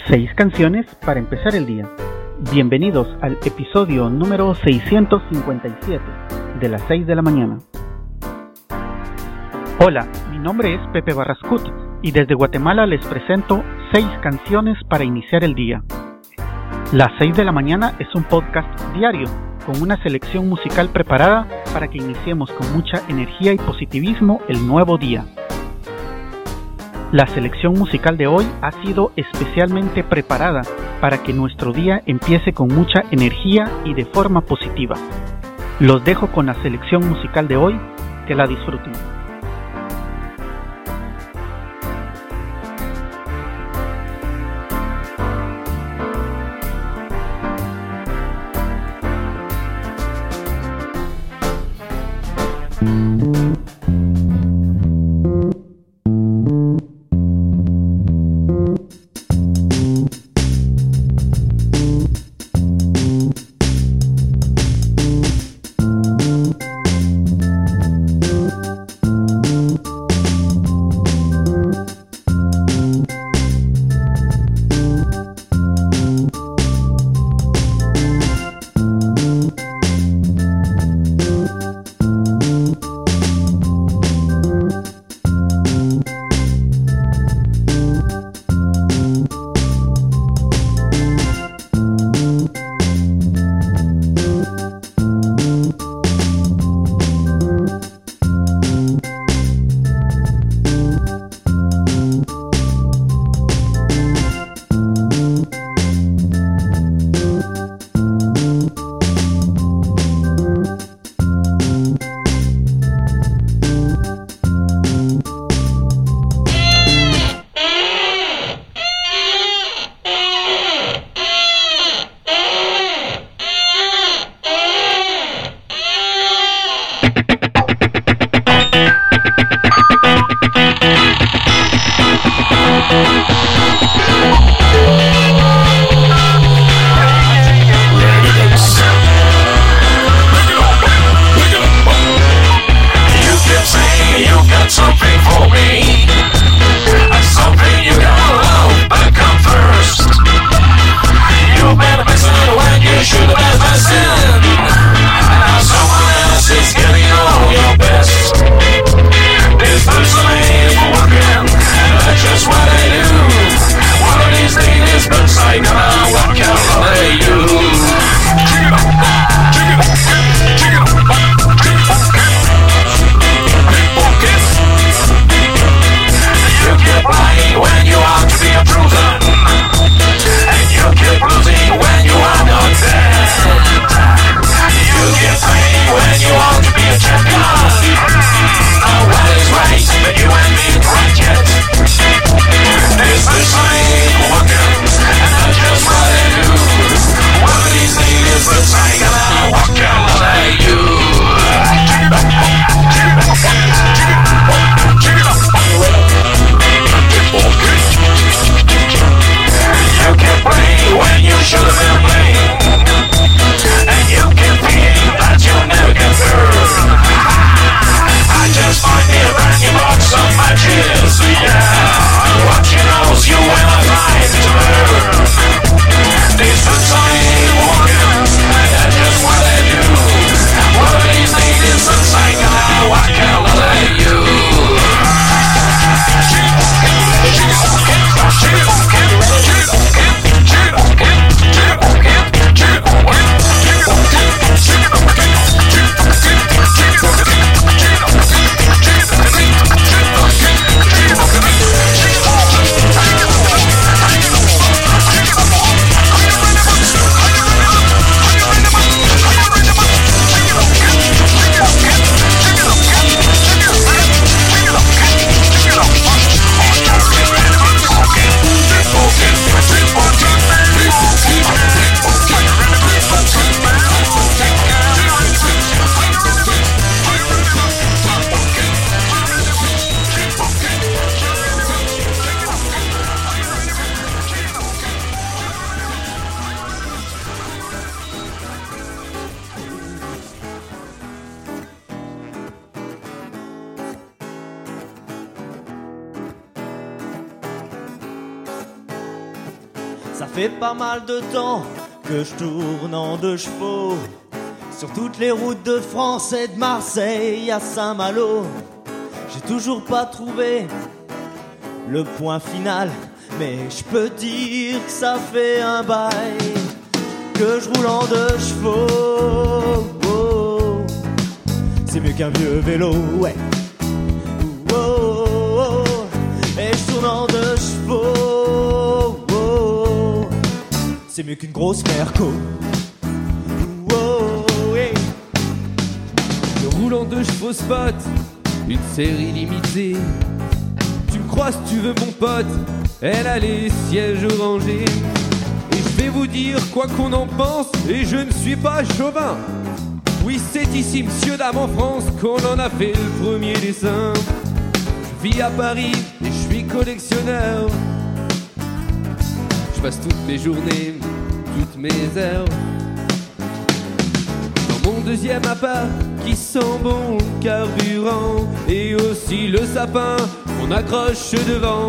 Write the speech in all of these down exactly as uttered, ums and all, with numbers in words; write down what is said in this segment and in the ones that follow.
Seis canciones para empezar el día. Bienvenidos al episodio número seiscientos cincuenta y siete de las seis de la mañana. Hola, mi nombre es Pepe Barrascut y desde Guatemala les presento seis canciones para iniciar el día. Las seis de la mañana es un podcast diario con una selección musical preparada para que iniciemos con mucha energía y positivismo el nuevo día. La selección musical de hoy ha sido especialmente preparada para que nuestro día empiece con mucha energía y de forma positiva. Los dejo con la selección musical de hoy, que la disfruten. Ça fait pas mal de temps que je tourne en deux chevaux sur toutes les routes de France et de Marseille à Saint-Malo. J'ai toujours pas trouvé le point final, mais je peux dire que ça fait un bail que je roule en deux chevaux. Oh, c'est mieux qu'un vieux vélo, ouais. Oh, oh, oh, et je tourne en deux chevaux. Oh, c'est mieux qu'une grosse Merco. Oh, hey. Je roule en deux chevaux spot, une série limitée. Tu me crois si tu veux mon pote, elle a les sièges orangés. Et je vais vous dire quoi qu'on en pense, et je ne suis pas chauvin. Oui, c'est ici, monsieur, dame, en France, qu'on en a fait le premier dessin. Je vis à Paris et je suis collectionneur. Je passe toutes mes journées, toutes mes heures dans mon deuxième appart qui sent bon le carburant, et aussi le sapin qu'on accroche devant.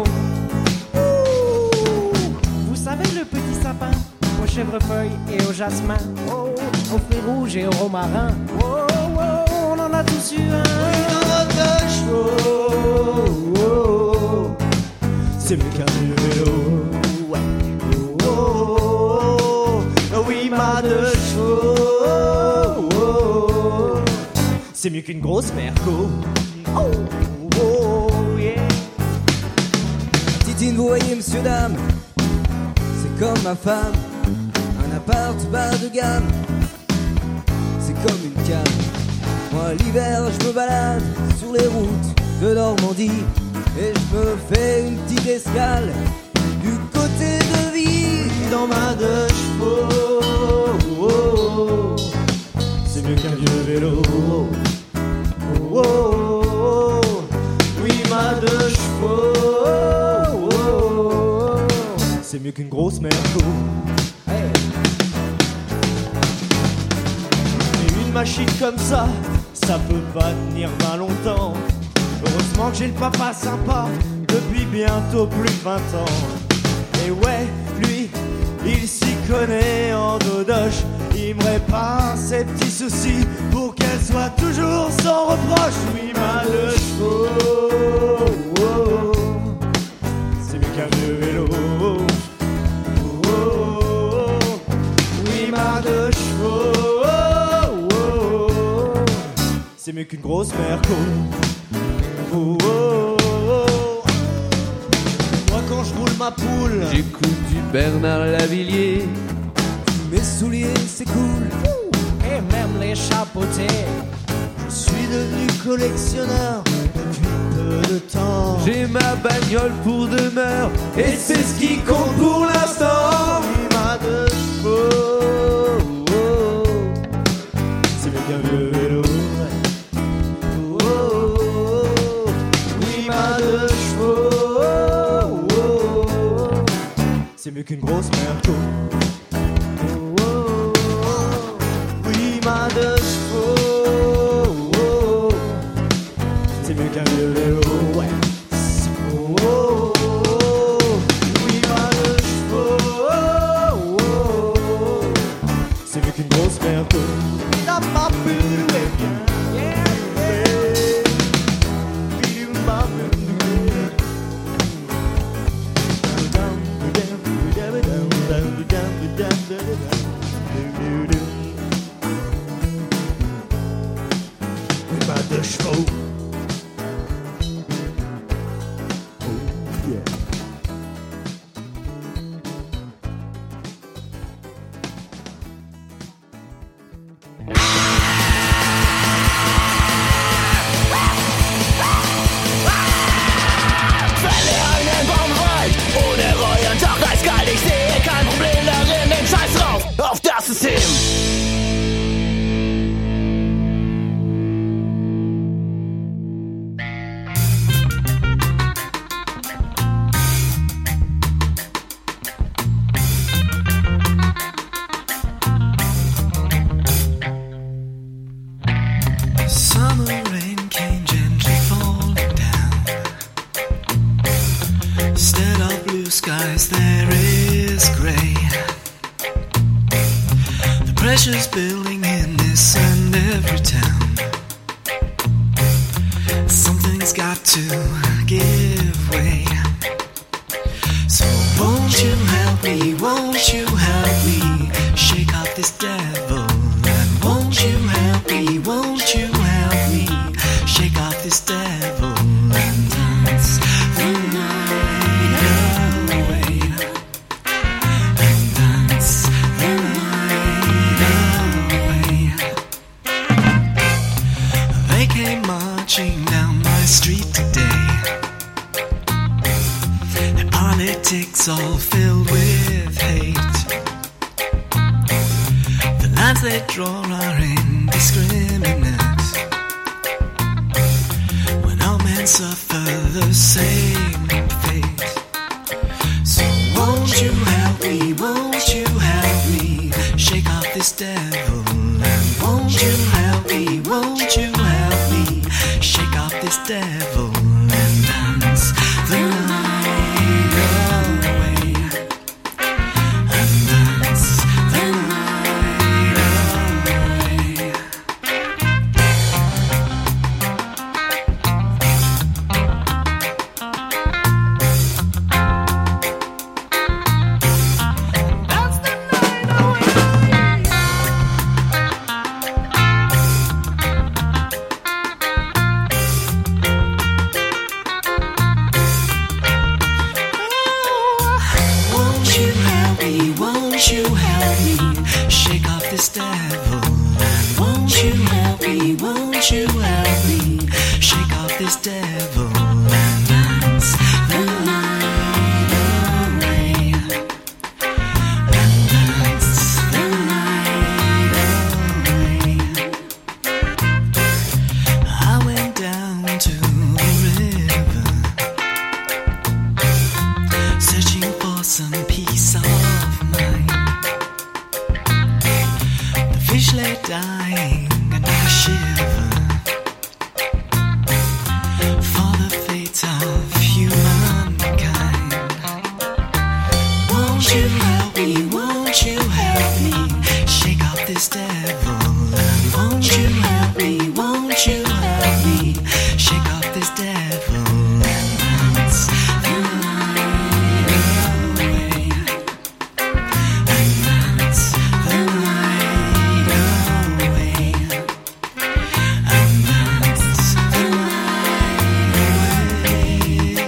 Vous savez le petit sapin au chèvrefeuille et au jasmin, oh, au fruits rouges et au romarin, oh, oh, on en a tous eu un. Oui, dans notre chevaux, oh, oh, c'est mieux qu'un vieux vélo, ouais. Oh, oh, oh, oui, ma deux chevaux, oh, oh, c'est mieux qu'une grosse Merco. Oh, oh, yeah. Titine, vous voyez, monsieur, dame, c'est comme ma femme, un appart bas de gamme, c'est comme une cave. Moi, l'hiver, je me balade sur les routes de Normandie, et je me fais une petite escale du côté de Vie. Dans ma deux chevaux, oh, oh, c'est mieux qu'un vieux vélo. Oh, oh, oh, oui, ma deux chevaux, oh, oh, c'est mieux qu'une grosse Merco. Hey. Et une machine comme ça, ça peut pas tenir vingt longtemps. Heureusement que j'ai le papa sympa depuis bientôt plus de vingt ans. Et ouais, lui, il s'y connaît en dodoche. Il me répare ses petits soucis pour qu'elle soit toujours sans reproche. Oui, ma deux chevaux, oh, oh, c'est mieux qu'un vieux vélo. Oh, oh, oui, ma deux chevaux, oh, oh, c'est mieux qu'une grosse Merco. Oh, oh, oh. Moi quand je roule ma poule, J'écoute du Bernard Lavillier. Mes souliers, c'est cool. Et même les chapeautés. je suis devenu collectionneur depuis peu de temps. J'ai ma bagnole pour demeure, et c'est ce qui compte pour l'instant. Oui, ma deux chevaux, oh, oh, c'est mieux qu'un vieux vélo. Oh, oh, oh, oui, ma deux chevaux, oh, oh, c'est mieux qu'une grosse Merco. Oh, oh, oh, oui, ma deux chevaux, oh, oh, c'est mieux qu'un vieux vélo. Ouais. Oh, oh, oh, oui, ma deux chevaux, oh, oh, c'est mieux qu'une grosse Merco. La papule est bien. Oui, ma deux chevaux. Oh, yeah. Einen Baum frei, ohne Reue und doch eiskalt. Ich sehe kein Problem darin, den Scheiß drauf auf das System. building in this and every town. Something's got to give way. So won't you help me, won't you help me shake off this devil? And won't you help me, won't you help me shake off this devil and dance the night away? And dance the night away. They came marching down my street today. Their politics all filled with hate. The lines they draw are indiscriminate. When all men suffer the same fate. So won't you help me, won't you help me shake off this devil? And won't you help me, won't you help me shake off this devil and dance the night away? And dance the night away. Dance the night away. Won't you help me, won't you help me shake off this devil? And won't you help me, won't you help me shake off this devil and dance the night away? And dance the night away. I went down to the river, searching for some peace of mind. The fish lay dying and I shiver for the fate of humankind. Won't you help me, won't you help me shake off this devil? And won't you help me, won't you help me shake off this devil and dance the night away? And dance the night away. And dance the night away.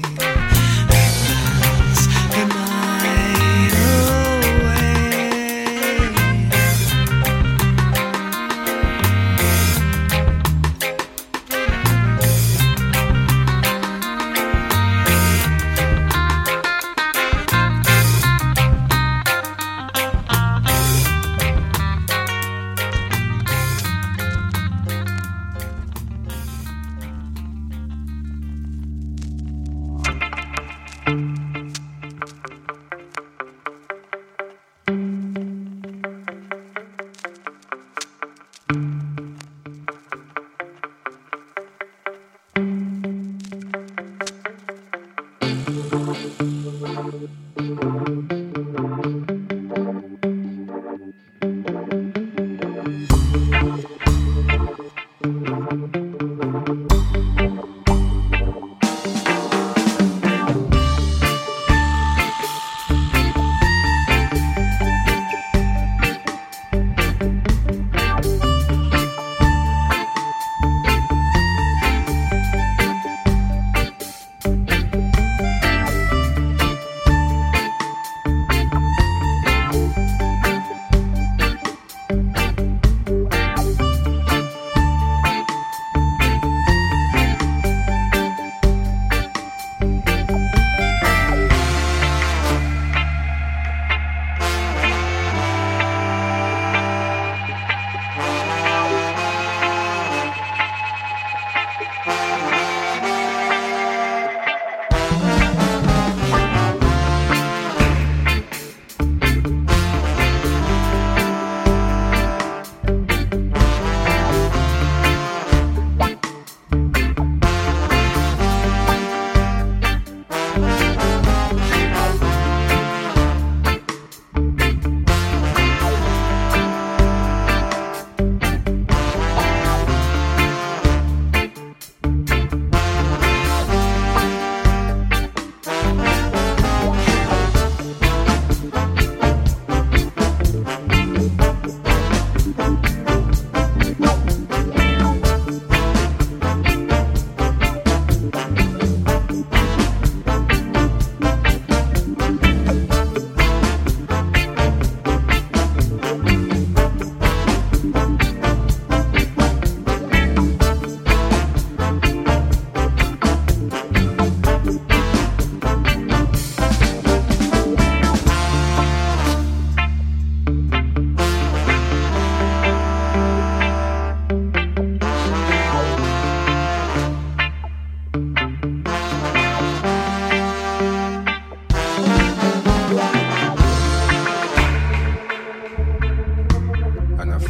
And dance the night away.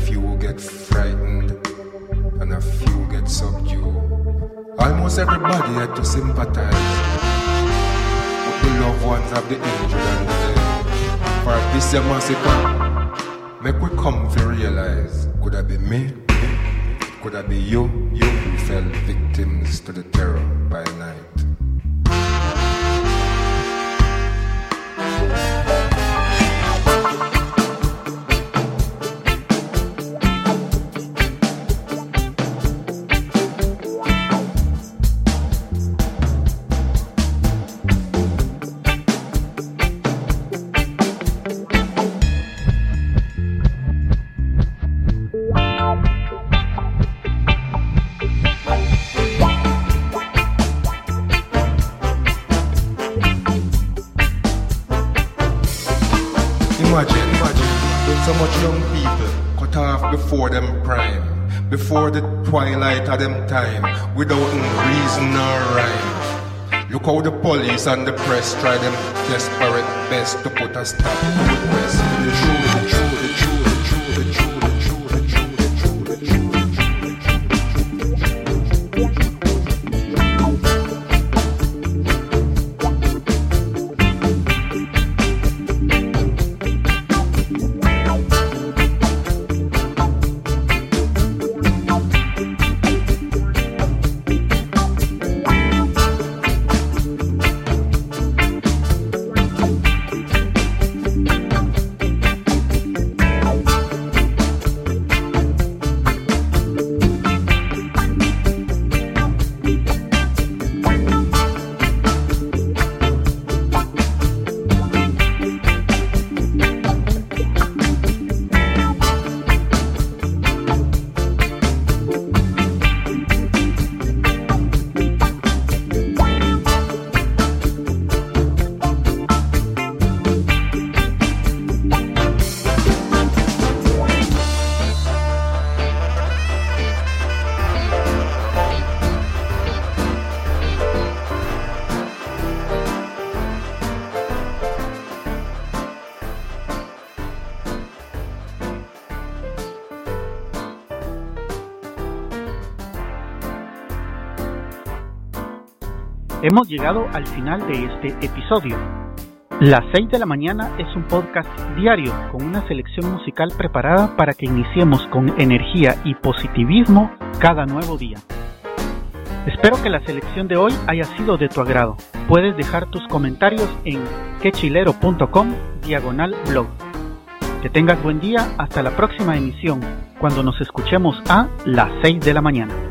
few get frightened, and a few get subdued. Almost everybody had to sympathize with the loved ones of the injured and the dead. For this year massacre, make we come to realize, could that be me? Could that be you? You who fell victims to the terror by night. Imagine, imagine, so much young people cut off before them prime, before the twilight of them time, without reason or rhyme. Look how the police and the press try them desperate best to put a stop to the quest. The true, the true, the true, the true, the true, the true, the true, the true, the true, the true. Hemos llegado al final de este episodio. Las seis de la mañana es un podcast diario con una selección musical preparada para que iniciemos con energía y positivismo cada nuevo día. Espero que la selección de hoy haya sido de tu agrado. Puedes dejar tus comentarios en quechilero.com diagonal blog. Que tengas buen día hasta la próxima emisión, cuando nos escuchemos a las seis de la mañana.